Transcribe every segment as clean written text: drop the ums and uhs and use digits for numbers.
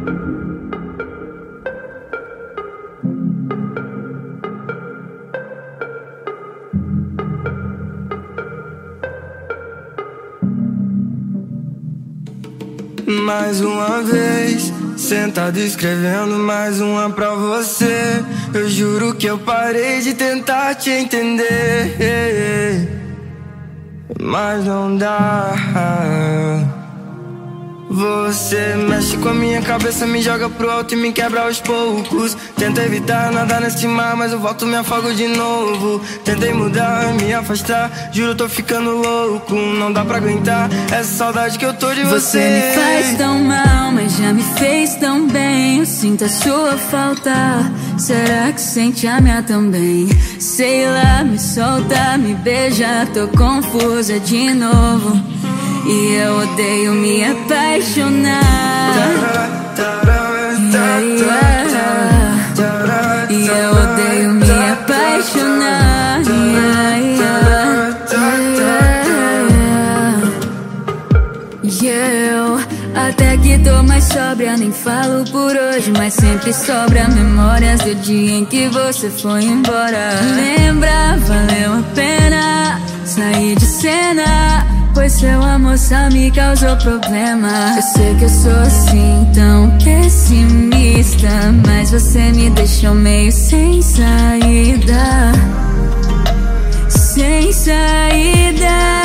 Mais uma vez, sentado escrevendo mais uma pra você. Eu juro que eu parei de tentar te entender, mas não dá. Você mexe com a minha cabeça, me joga pro alto e me quebra aos poucos. Tento evitar nadar nesse mar, mas eu volto, me afogo de novo. Tentei mudar, me afastar, juro tô ficando louco. Não dá pra aguentar essa saudade que eu tô de você. Você me faz tão mal, mas já me fez tão bem. Eu sinto a sua falta, será que sente a minha também? Sei lá, me solta, me beija, tô confusa de novo. E eu odeio me apaixonar. E eu odeio me apaixonar. E eu até que tô mais sóbria, nem falo por hoje, mas sempre sobra memórias do dia em que você foi embora. Lembra, valeu a pena sair de cena, pois seu amor só me causou problema. Eu sei que eu sou assim, tão pessimista, mas você me deixou meio sem saída. Sem saída.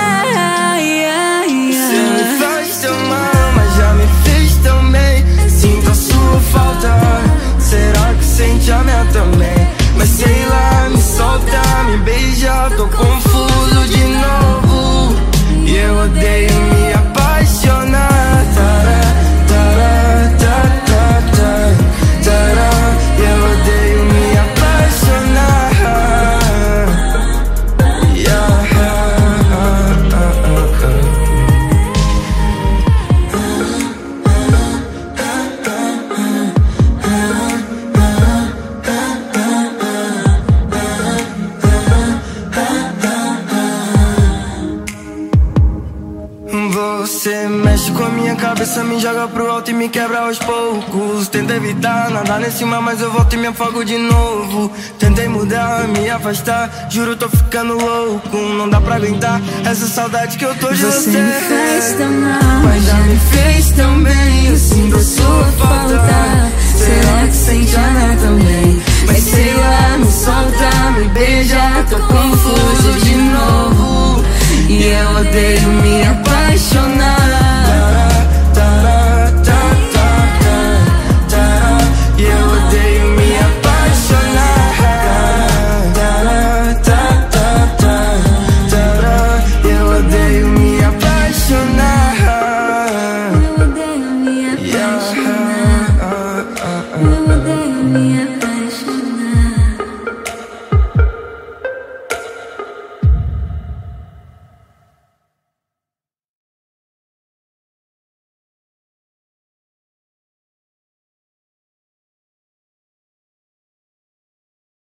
Você me faz tão mal, mas já me fez tão bem. Sinto a sua falta, será que sente a minha também? Mas sei lá, me solta, me beija, tô confuso de novo. E eu odeio me apaixonar. Tará, tará, tará, tará, tará. E eu odeio me apaixonar. Você mexe com a minha cabeça, me joga pro alto e me quebra aos poucos. Tento evitar nadar nesse mar, mas eu volto e me afogo de novo. Tentei mudar, me afastar, juro tô ficando louco. Não dá pra aguentar essa saudade que eu tô de você. Você me faz tão mal, mas já me fez tão bem. Eu sinto a sua falta, será que sente a minha também? Mas sei lá, me solta, me beija, tô confuso de novo. E eu odeio me apaixonar.